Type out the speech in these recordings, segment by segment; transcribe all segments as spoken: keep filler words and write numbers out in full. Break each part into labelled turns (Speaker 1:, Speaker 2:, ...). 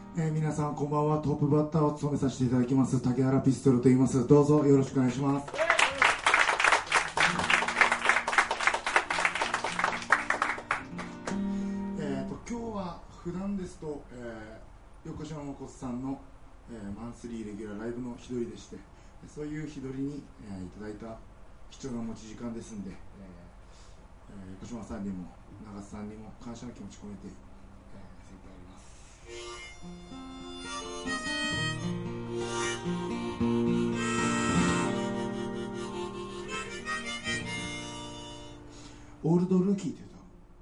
Speaker 1: えー、皆さんこんばんは。トップバッターを務めさせていただきます竹原ピストルと言います。どうぞよろしくお願いします。えーと今日は普段ですと、えー、横島誠さんの、えー、マンスリーレギュラーライブの日取りでして、そういう日取りに、えー、いただいた貴重な持ち時間ですんで、えーえー、横島さんにも長瀬さんにも感謝の気持ち込めて、えー、精一杯やります。オールドルーキーって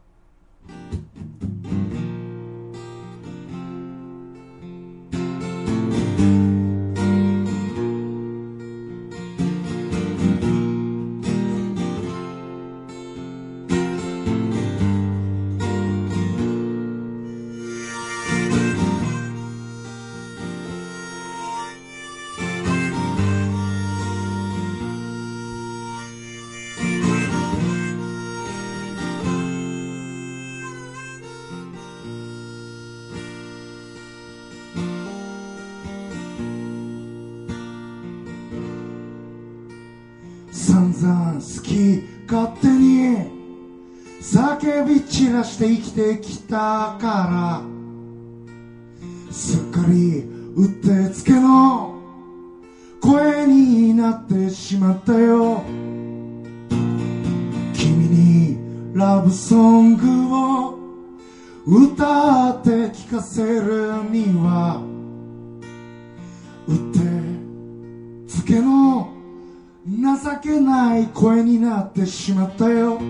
Speaker 1: 散々好き勝手に叫び散らして生きてきたから、すっかりうってつけの声になってしまったよ。君にラブソングを歌って聞かせるにはうってつけの情けない声になってしまったよ。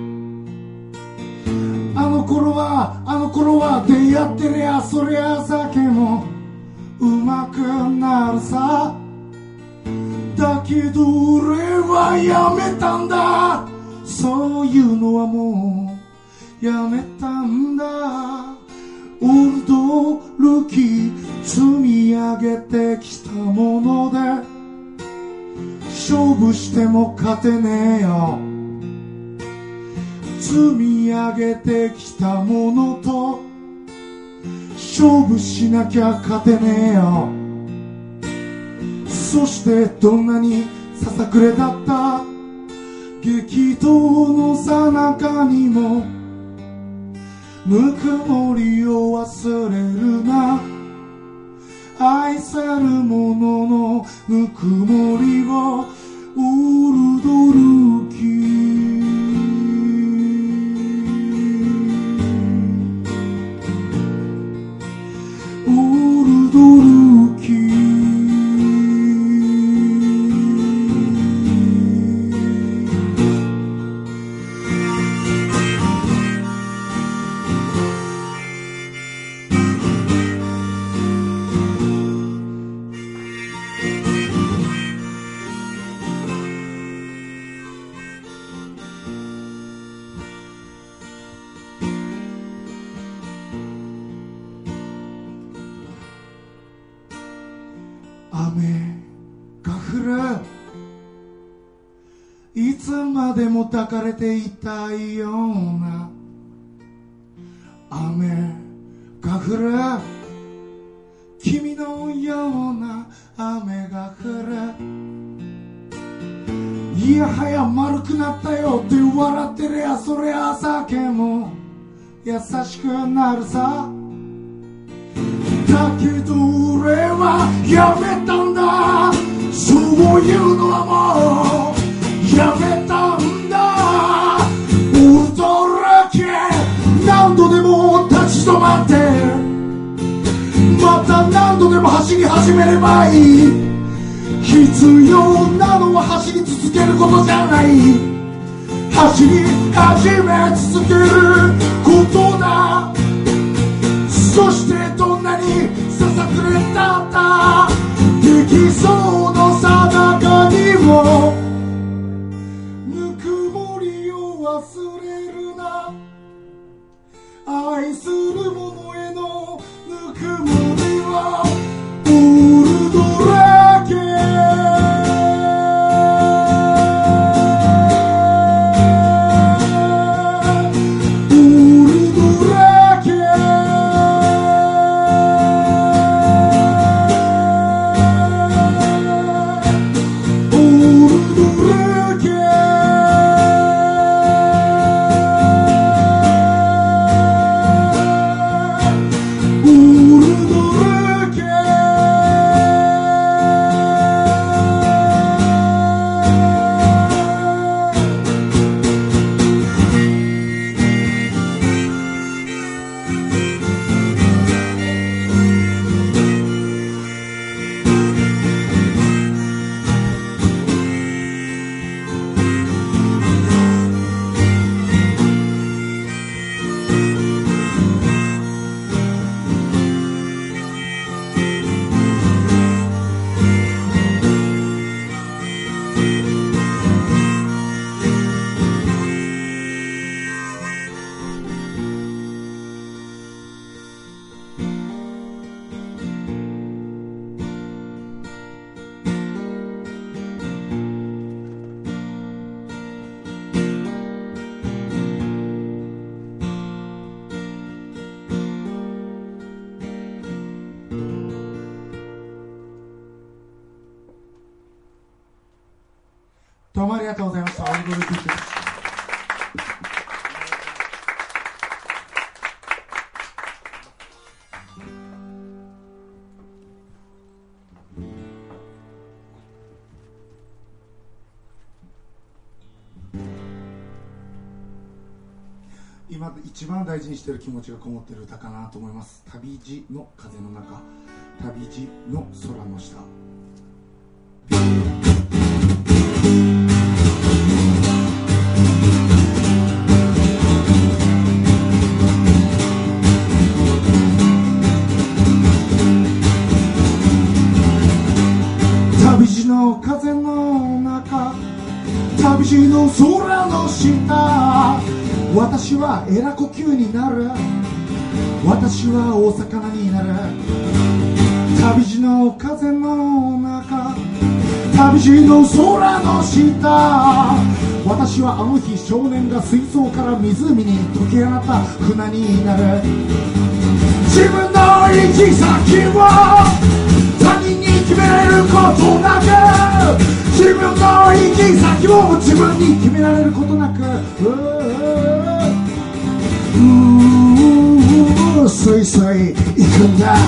Speaker 1: あの頃はあの頃は出会ってりゃそりゃ酒もうまくなるさ。だけど俺はやめたんだ、そういうのはもうやめたんだ。オールドルーキー積み上げてきたもので勝負しても勝てねえよ。積み上げてきたものと勝負しなきゃ勝てねえよ。そしてどんなにささくれだった激闘の最中にもぬくもりを忘れるな。愛さる者のぬくもりをオールドルーキーオールドルーキー雨が降る、いつまでも抱かれていたいような雨が降る、君のような雨が降る。いやはや丸くなったよって笑ってりゃそりゃ酒も優しくなるさ。だけど俺はやめたんだ、そういうのはもうやめたんだ。驚け何度でも立ち止まってまた何度でも走り始めればいい。必要なのは走り続けることじゃない、走り始め続けることだ。そしてどんなにささくれたったできそうのさなかにもぬくもりを忘れるな。愛する者へのぬくもりはオールドラケオールドラケどうもありがとうございました。オールドリピートです。今一番大事にしている気持ちがこもっている歌かなと思います。旅路の風の中、旅路の空の下。旅路の風の中、旅路の空の下、私はエラ呼吸になる、私はお魚になる。旅路の風の中、旅路の空の下、私はあの日少年が水槽から湖に解き放った船になる。自分の行き先を他人に決められることなく、自分の行き先を自分に決められることなく、うースイスイ行くんだ。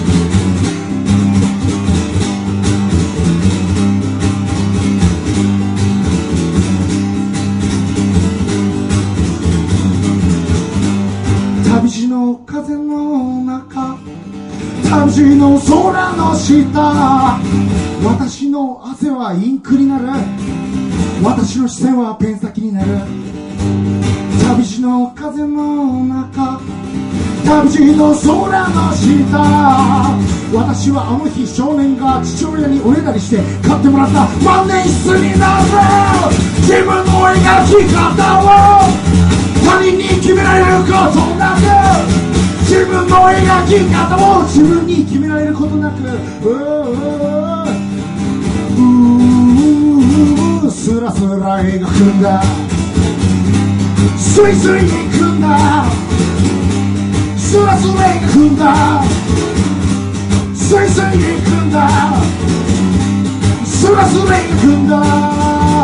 Speaker 1: 旅路の風の中、旅路の空の下、私の汗はインクになる、私の視線はペン先になる。旅路の風の中、旅路の空の下、私はあの日少年が父親におねだりして買ってもらった万年筆になる。自分の描き方を他人に決められることなく、自分の描き方を自分に決められることなく、うースラスラ描くんだ、スイスイ行くんだ、スラスラ描くんだ、スイスイ行くんだ、スラスラ描くんだ。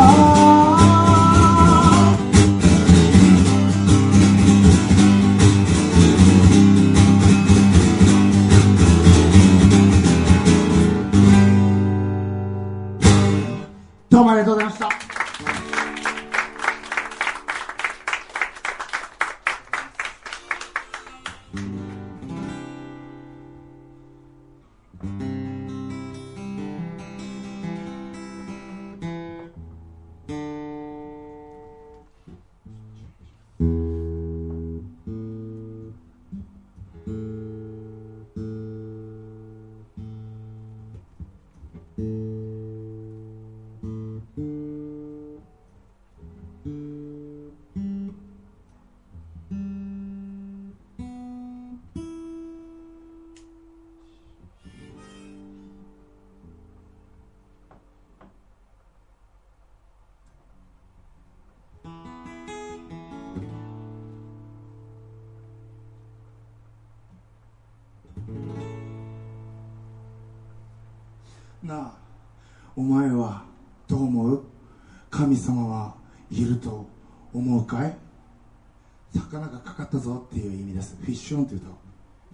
Speaker 1: どうもありがとうございました。なあ、お前はどう思う？神様はいると思うかい？魚がかかったぞっていう意味です。フィッシュオンというと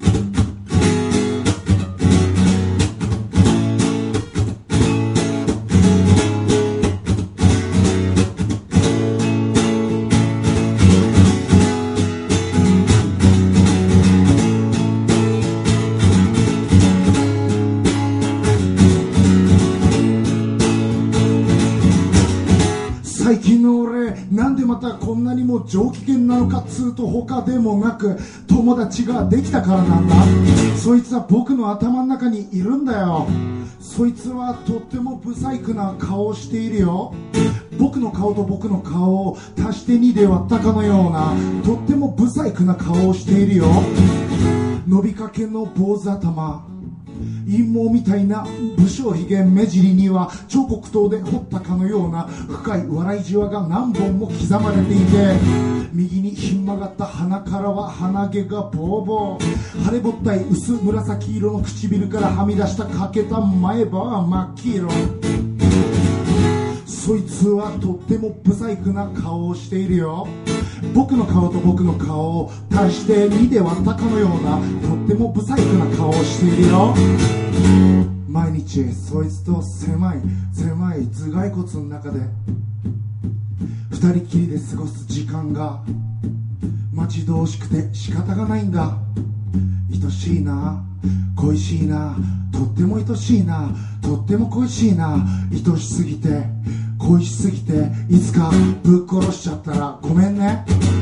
Speaker 1: 最近の俺、なんでまたこんなにも上機嫌なのかっつうと他でもなく、友達ができたからなんだ。そいつは僕の頭の中にいるんだよ。そいつはとってもブサイクな顔をしているよ。僕の顔と僕の顔を足してにで割ったかのようなとってもブサイクな顔をしているよ。伸びかけの坊主頭、陰謀みたいな武将ひげ目尻には彫刻刀で彫ったかのような深い笑いじわが何本も刻まれていて、右にひん曲がった鼻からは鼻毛がボーボー、腫れぼったい薄紫色の唇からはみ出した欠けた前歯は真っ黄色。 そいつはとってもブサイクな顔をしているよ。僕の顔と僕の顔を足してにで割ったかのようなとってもブサイクな顔をしているよ。毎日そいつと狭い狭い頭蓋骨の中で二人きりで過ごす時間が待ち遠しくて仕方がないんだ。愛しいな、恋しいな、とっても愛しいな、とっても恋しいな、愛しすぎて恋しすぎていつかぶっ殺しちゃったらごめんね。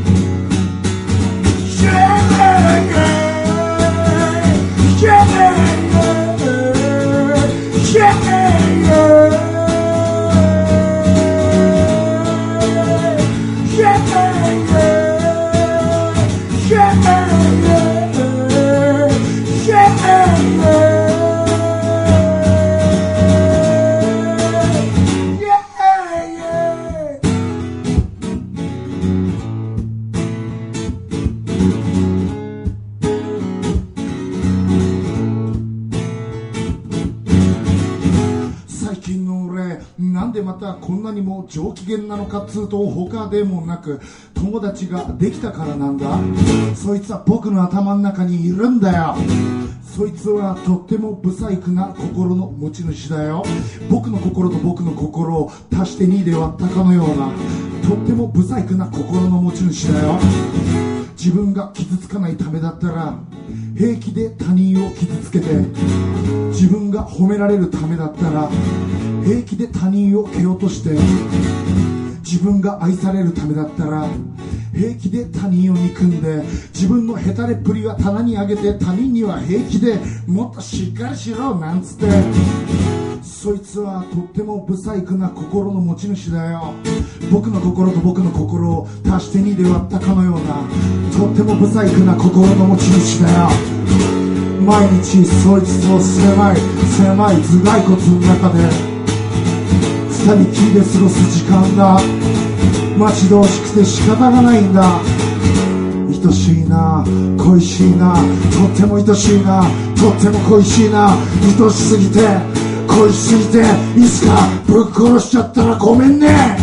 Speaker 1: なんでまたこんなにも上機嫌なのかっつうと他でもなく友達ができたからなんだ。そいつは僕の頭の中にいるんだよ。そいつはとってもブサイクな心の持ち主だよ。僕の心と僕の心を足してにで割ったかのようなとってもブサイクな心の持ち主だよ。自分が傷つかないためだったら平気で他人を傷つけて、自分が褒められるためだったら平気で他人を蹴落として、自分が愛されるためだったら平気で他人を憎んで、自分のヘタレっぷりは棚に上げて他人には平気でもっとしっかりしろなんつって。そいつはとってもブサイクな心の持ち主だよ。僕の心と僕の心を足してにで割ったかのようなとってもブサイクな心の持ち主だよ。毎日そいつと狭い狭い頭蓋骨の中で二人きりで過ごす時間が待ち遠しくて仕方がないんだ。愛しいな、恋しいな、とっても愛しいな、とっても恋しいな、愛しすぎて恋しすぎていつかぶっ殺しちゃったらごめんね。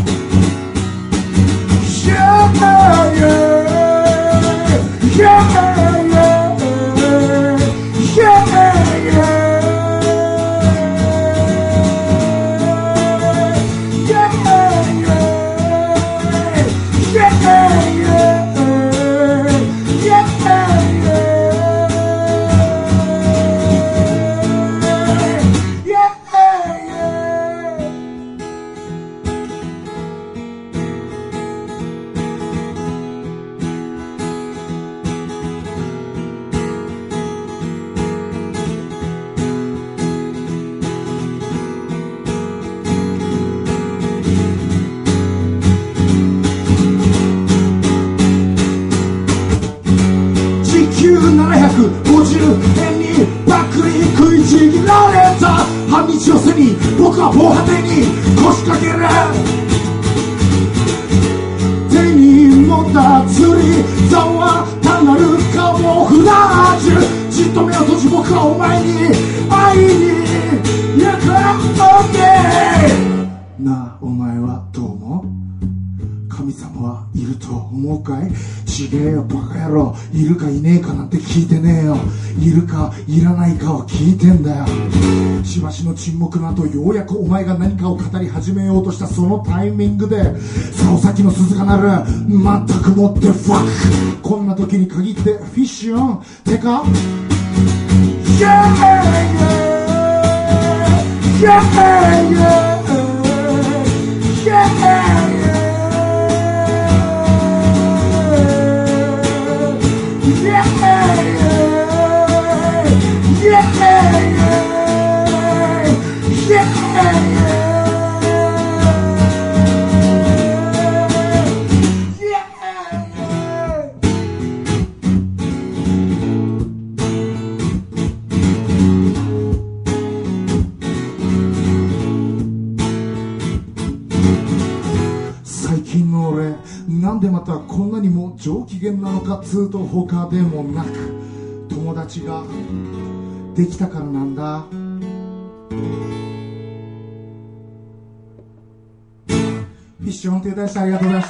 Speaker 1: ななひゃくごじゅうえんにばっくり食いちぎられた半日寄せに僕は防波堤に腰掛ける。手に持った釣り竿は単なるカモフラージュ。じっと目を閉じ僕はお前に会いに行くなあ。お前はどう思う？神様はいると思うかい？ちげえよバカ野郎。いるかいねえかなんて聞いてねえよ。いるかいらないかを聞いてんだよ。しばしの沈黙の後、ようやくお前が何かを語り始めようとしたそのタイミングで竿先の鈴が鳴る。全くもってファック。こんな時に限ってフィッシュオンてかイエーイイエーイイエーイイエーイ最近の俺、なんでまたこんなにも上機嫌なのかつうと他でもなく友達ができたからなんだ。 フィッシュオンという歌でした。ありがとうございました。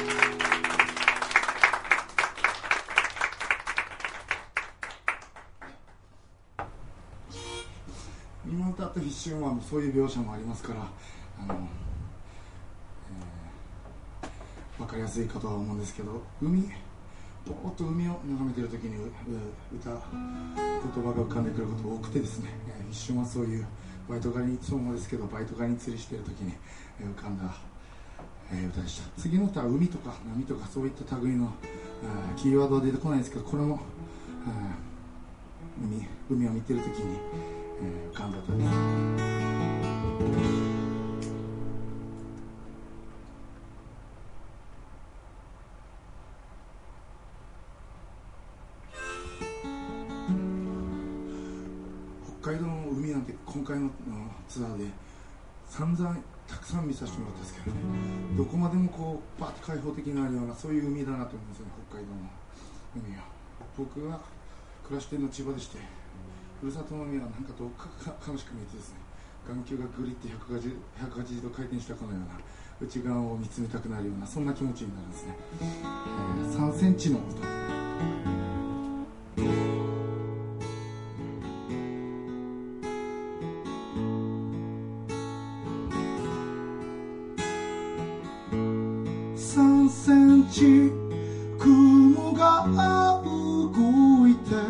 Speaker 1: 今歌ったフィッシュオンはそういう描写もありますから、あの、えー、分かりやすいかとは思うんですけど、海ぼーっと海を眺めているときに歌言葉が浮かんでくることが多くてですね、えー、一瞬はそういうバイト狩りにいつもですけどバイト狩りに釣りしているときに、えー、浮かんだ、えー、歌でした。次の歌は海とか波とかそういった類の、えー、キーワードは出てこないんですけど、これも、えー、海, 海を見ているときに、えー、浮かんだ歌です。北海道の海なんて今回のツアーで散々たくさん見させてもらったんですけどね、どこまでもこうバッと開放的になるようなそういう海だなと思いますね。北海道の海は僕が暮らしているの千葉でして、ふるさとの海はなんかどうか悲しく見えてですね、眼球がグリってひゃくはちじゅうど回転したかのような内側を見つめたくなるようなそんな気持ちになるんですね。えー、さんセンチの歌。さんセンチ雲が動いて、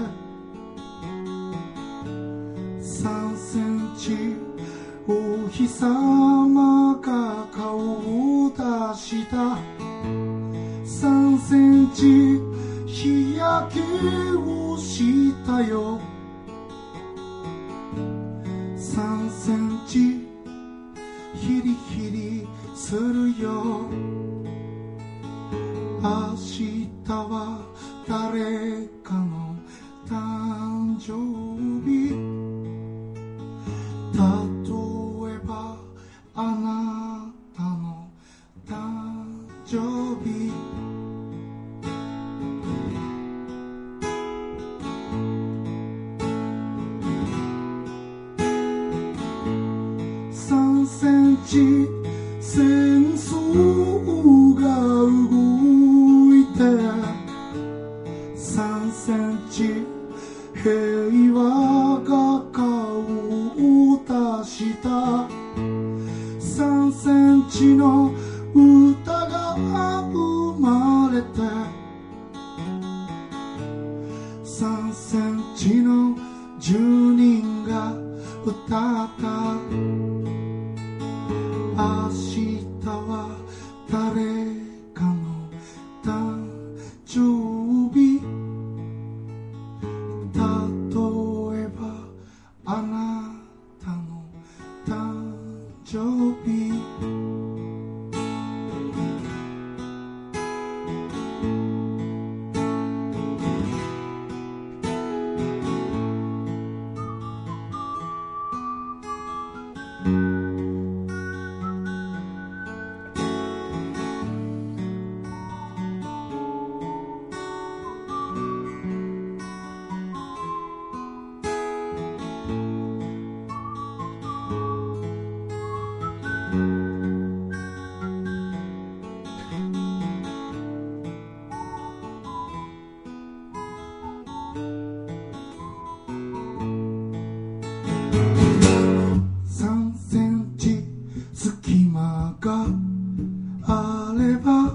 Speaker 1: さんセンチお日様が顔を出した、さんセンチ日焼けをしたよ、さんセンチヒリヒリするよ、明日は誰かの誕生日、例えばあなたの誕生日、さんセンチ戦争が動いて、さんセンチ平和が顔を出した、さんセンチの歌が生まれて、さんセンチの住人が歌った、明日は誰かの誕生日、例えばあなたの誕生日、さんセンチ隙間があれば、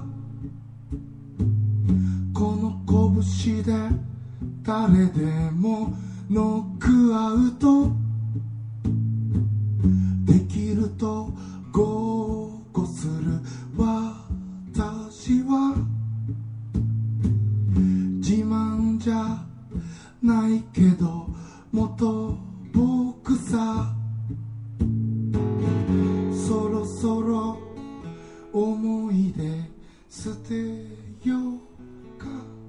Speaker 1: この拳で誰でもノックアウトできると豪語する私は、自慢じゃないけど元僕さ、そろそろ思い出捨てようか、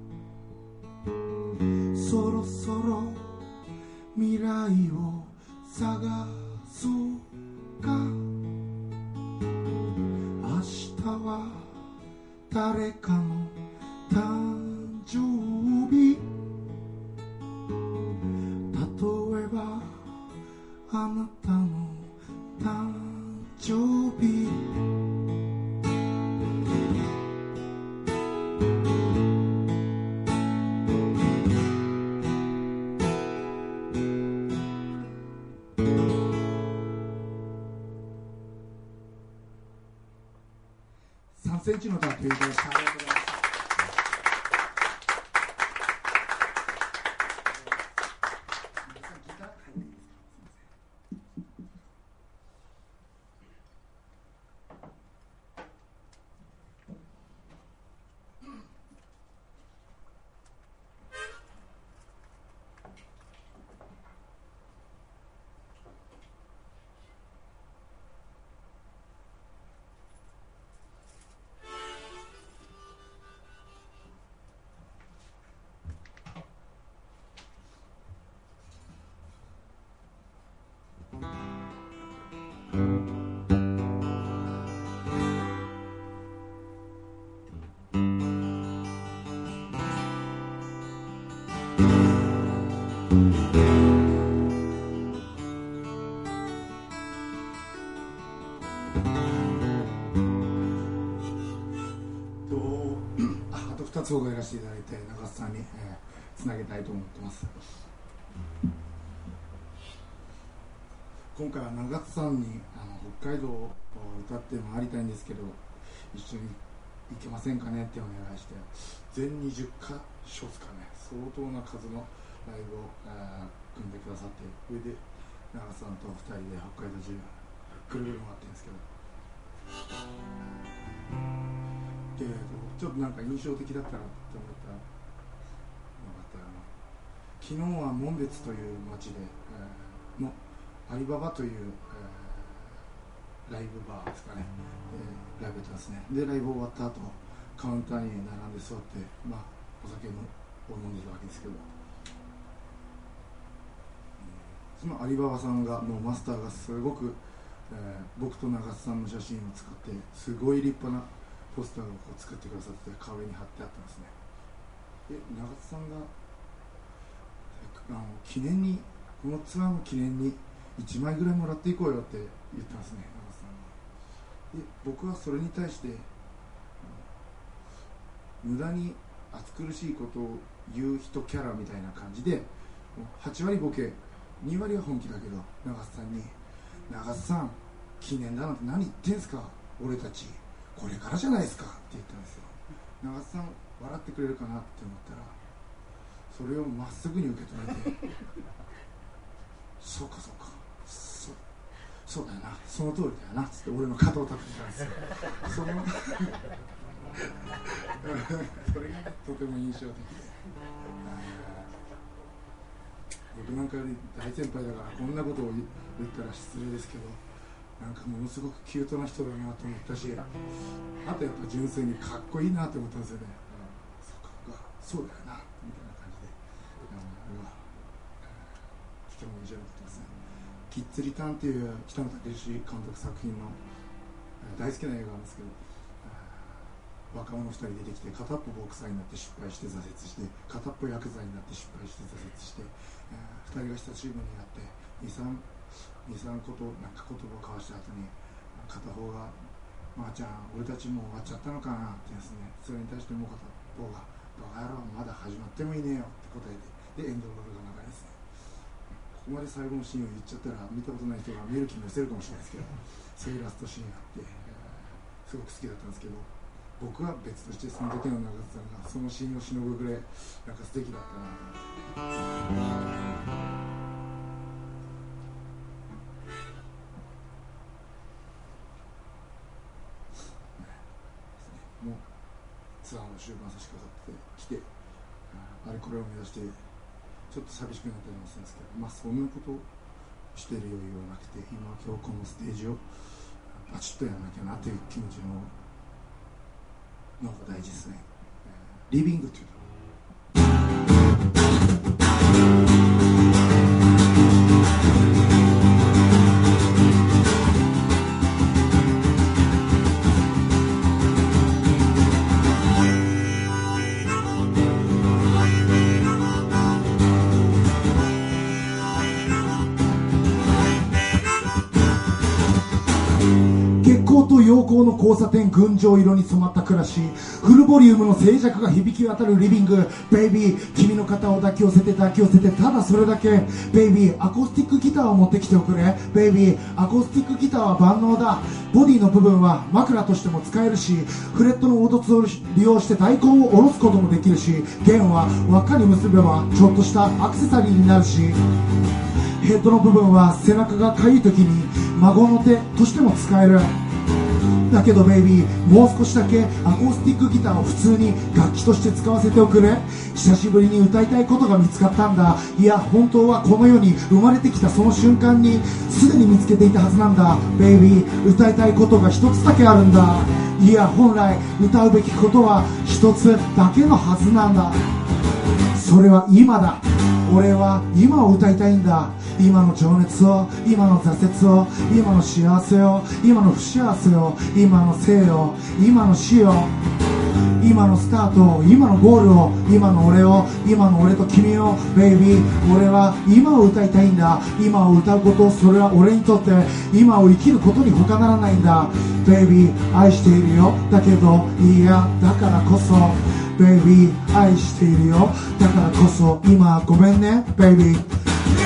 Speaker 1: そろそろ未来を探そうか、明日は誰かの誕生日、例えばあなたの誕生日、 センチの卓球でした。ありがとうございます。ふたつをやらせていただいて中津さんに、えー、つなげたいと思ってます。今回は中津さんにあの北海道を歌って回りたいんですけど一緒に行けませんかねってお願いして全にじゅっかしょですかね、相当な数のライブを、えー、組んでくださって、それで中津さんとふたりで北海道中ぐるぐる回ってるんですけど、でちょっとなんか印象的だったなって思ったのがあったら、昨日は紋別という町で、えー、のアリババという、えー、ライブバーですかね、えー、ライブやってますね。でライブ終わった後カウンターに並んで座って、まあ、お酒を飲んでたわけですけど、そのアリババさんがのマスターがすごく、えー、僕と長津さんの写真を使ってすごい立派なポスターをこう作ってくださって壁に貼ってあったんですね。で長津さんがあの記念にこのツアーの記念にいちまいぐらいもらっていこうよって言ったんですね、長津さんが。で僕はそれに対して無駄に暑苦しいことを言う人キャラみたいな感じではちわりボケにわりは本気だけど長津さんに長津さん記念だなんて何言ってんすか、俺たちこれからじゃないですかって言ったんですよ。長津さん笑ってくれるかなって思ったらそれをまっすぐに受け止めてそうかそうかそ, そうだよなその通りだよなっつって俺の肩を叩いたんですよそのそれがとても印象的で、僕なんかより大先輩だからこんなことを言ったら失礼ですけど、なんかものすごくキュートな人だなと思ったし、あとやっぱ純粋にかっこいいなと思ったんですよね、うん、そうかそうだよなみたいな感じで、うん、とても印象に残ってますね。キッズリターンっていう北野武監督作品の大好きな映画なんですけど、若者ふたり出てきて片っぽボクサーになって失敗して挫折して片っぽヤクザになって失敗して挫折して、えー、ふたりが親しみになってにさんことなんか言葉を交わした後に片方が「まーちゃん俺たちもう終わっちゃったのかな」ってですね、それに対してもう片方が「バカ野郎まだ始まってもいねえよ」って答えて、でエンドロールが流れですね。ここまで最後のシーンを言っちゃったら見たことない人が見る気もせるかもしれないですけど、そういうラストシーンがあって、えー、すごく好きだったんですけど、僕は別としてその時の長津さんがそのシーンをしのぐぐらいなんか素敵だったなと。もうツアーの終盤差し掛かってきて、あれこれを目指してちょっと寂しくなったりもするんですけど、まあそんなことをしている余裕はなくて、今今日このステージをバチッとやらなきゃなという気持ちののが大事ですね。リビングというと月光と陽高の交差点、群青色に染まった暮らし、フルボリュームの静寂が響き渡るリビング。ベイビー、君の肩を抱き寄せて抱き寄せて、ただそれだけ。ベイビー、アコースティックギターを持ってきておくれ。ベイビー、アコースティックギターは万能だ。ボディの部分は枕としても使えるし、フレットの凹凸を利用して大根を下ろすこともできるし、弦は輪っかに結べばちょっとしたアクセサリーになるし、ヘッドの部分は背中がかゆい時に孫の手としても使える。だけどベイビー、もう少しだけアコースティックギターを普通に楽器として使わせておくれ。久しぶりに歌いたいことが見つかったんだ。いや本当はこの世に生まれてきたその瞬間にすでに見つけていたはずなんだ。ベイビー、歌いたいことが一つだけあるんだ。いや本来歌うべきことは一つだけのはずなんだ。それは今だ。俺は今を歌いたいんだ。今の情熱を、今の挫折を、今の幸せを、今の不幸せを、今の生を、今の死を、今のスタートを、今のゴールを、今の俺を、今の俺と君を。ベイビー、俺は今を歌いたいんだ。今を歌うこと、それは俺にとって今を生きることに他ならないんだ。ベイビー、愛しているよ。だけどいやだからこそ、ベイビー、愛しているよ。だからこそ今ごめんねベイビー。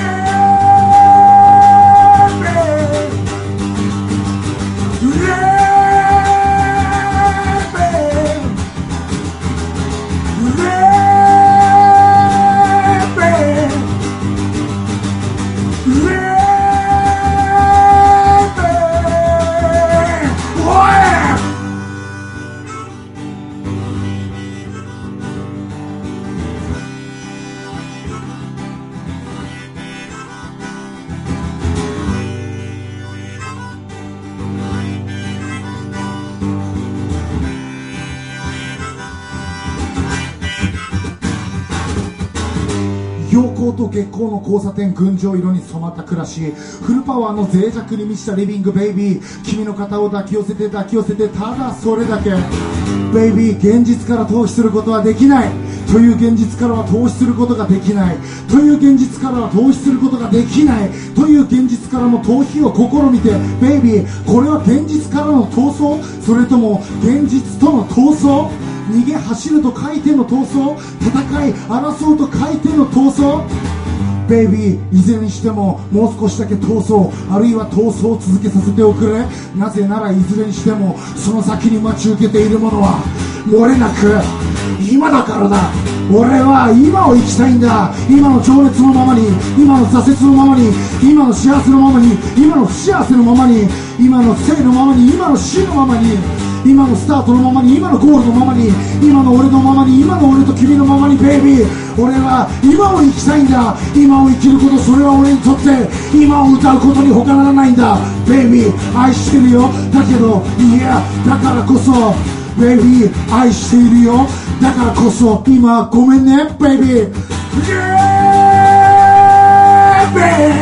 Speaker 1: 陽光と月光の交差点、群青色に染まった暮らし、フルパワーの脆弱に満ちたリビング。ベイビー、君の肩を抱き寄せて抱き寄せて、ただそれだけ。ベイビー、現実から逃避することはできないという現実からは逃避することができないという現実からは逃避することができないという現実からの逃避を試みて。ベイビー、これは現実からの逃走、それとも現実との逃走。逃げ走ると書いての闘争、戦い争うと書いての闘争。ベイビー、いずれにしてももう少しだけ闘争、あるいは闘争を続けさせておくれ。なぜならいずれにしてもその先に待ち受けているものは漏れなく今だからだ。俺は今を生きたいんだ。今の情熱のままに、今の挫折のままに、今の幸せのままに、今の不幸せのままに、今の生のままに、今の死のままに、今のスタートのままに、今のゴールのままに、今の俺のままに、今の俺と君のままに。ベイビー、俺は今を生きたいんだ。今を生きること、それは俺にとって今を歌うことに他ならないんだ。ベイビー、愛してるよ。だけどいやだからこそ、ベイビー、愛しているよ。だからこそ今ごめんねベイビー。ベ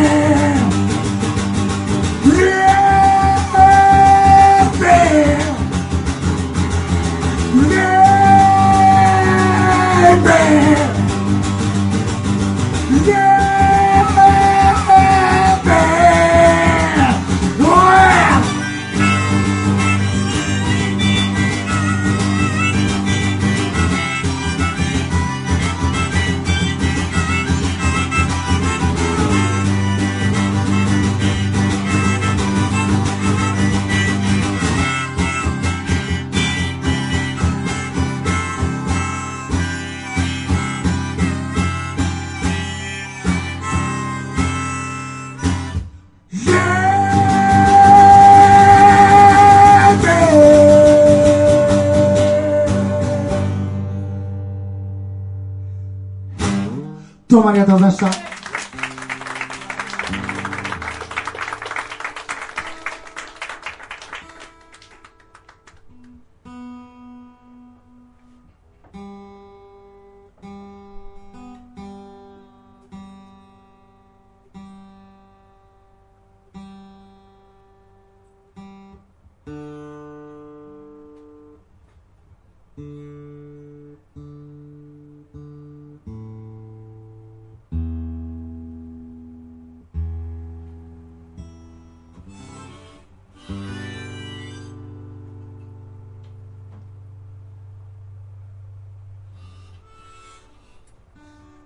Speaker 1: どうもありがとうございました。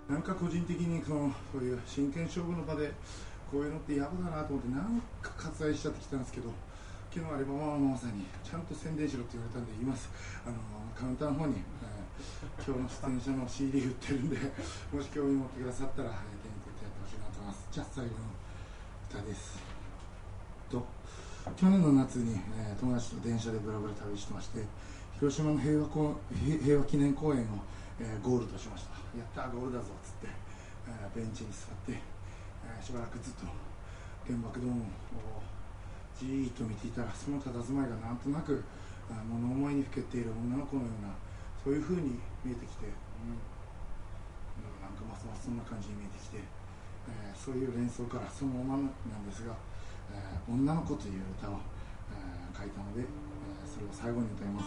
Speaker 1: なんか個人的にそのそういう真剣勝負の場でこういうのってやぶだなと思ってなんか割愛しちゃってきたんですけど、昨日あればママさんにちゃんと宣伝しろって言われたんで言います。あのカウンターの方に、えー、今日の出演者の シーディー 売ってるんでもし興味持ってくださったら、えー、手に取ってやってほしいなと思います。じゃあ最後の歌ですと、去年の夏に、えー、友達と電車でブラブラ旅してまして、広島の平和こ平和記念公園を、えー、ゴールとしました。やったーゴールだぞっつって、えー、ベンチに座って、えー、しばらくずっと原爆ドームをじーっと見ていたら、その佇まいがなんとなく物思いにふけている女の子のような、そういう風に見えてきて、うん、なんかますますそんな感じに見えてきて、えー、そういう連想からそのままなんですが、えー、女の子という歌を、えー、書いたので、えー、それを最後に歌います。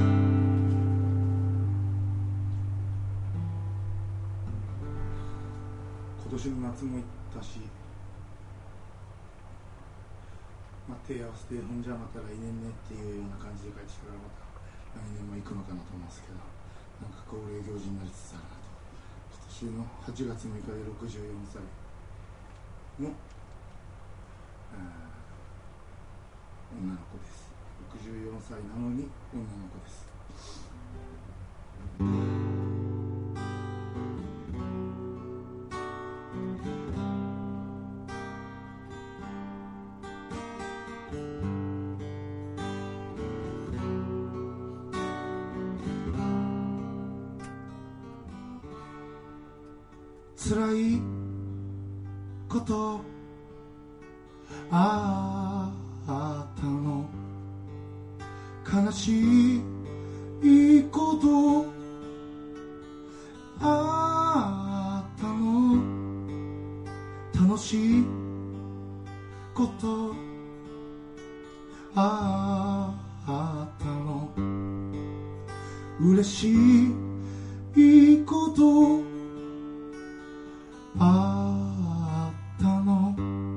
Speaker 1: 今年の夏も行ったし、まあ、手合わせてほんじゃまた来年ねっていうような感じで帰ってきたら、また来年も行くのかなと思うんですけど、なんか恒例行事になりつつあるなと。今年のはちがつむいかでろくじゅうよんさいの、えー、女の子です。ろくじゅうよんさいなのに女の子です。辛いことあったの、悲しいことあったの、楽しいことあったの、嬉しいことあったの、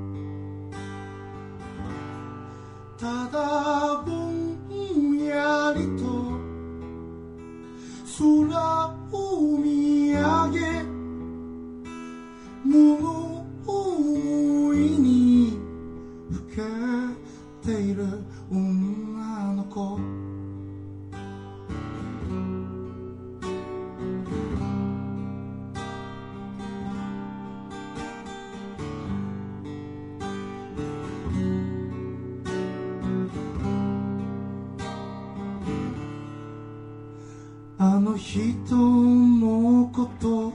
Speaker 1: ただぼんやりと空を見上げ、物思いにふけている女の子、あの人のこと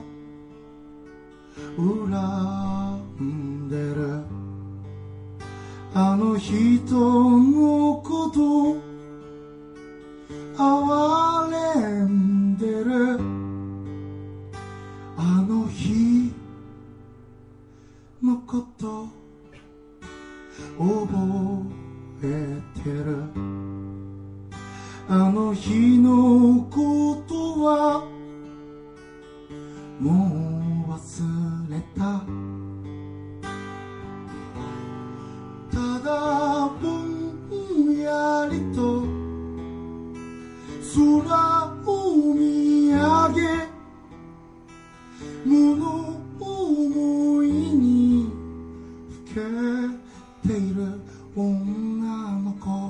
Speaker 1: 恨んでる、あの人のこと哀れんでる、あの日のこと覚えてる、あの日のことはもう忘れた、ただぼんやりと空を見上げ、物思いにふけている女の子、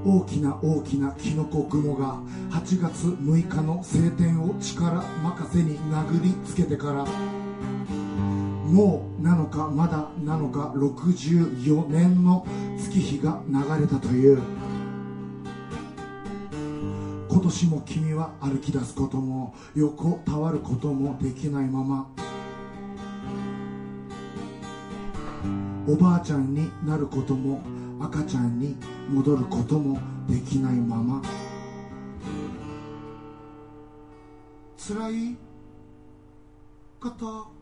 Speaker 1: 大きな大きなキノコ雲がはちがつむいかの晴天を力任せに殴りつけてから、もうなのかまだなのかろくじゅうよねんの月日が流れたという。今年も君は歩き出すことも横たわることもできないまま、おばあちゃんになることも赤ちゃんに戻ることもできないまま、辛いこと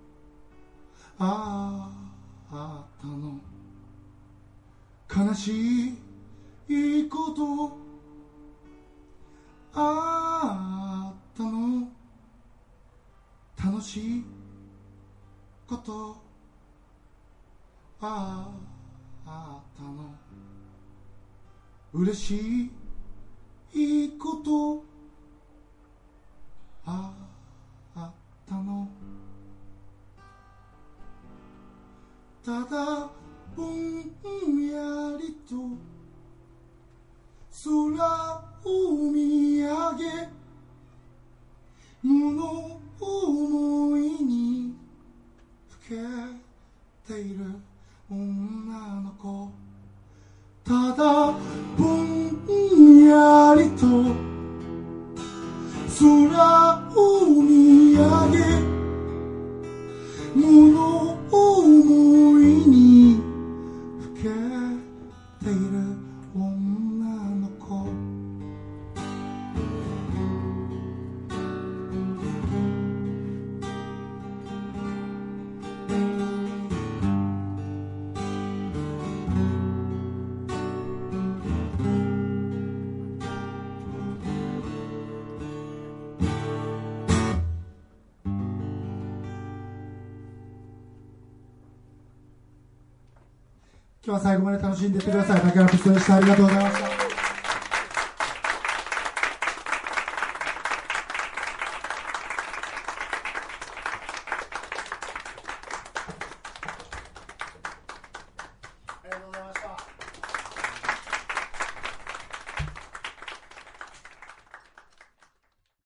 Speaker 1: あったの、悲しいことあったの、楽しいことあったの、嬉しいことあったの、ただぼんやりと空を見上げ、物思いにふけている女の子、ただぼんやりと空を見上げ、物思いにふけている女の子、今日は最後まで楽しんでいってください。竹原ピストルでした。ありがとうございました。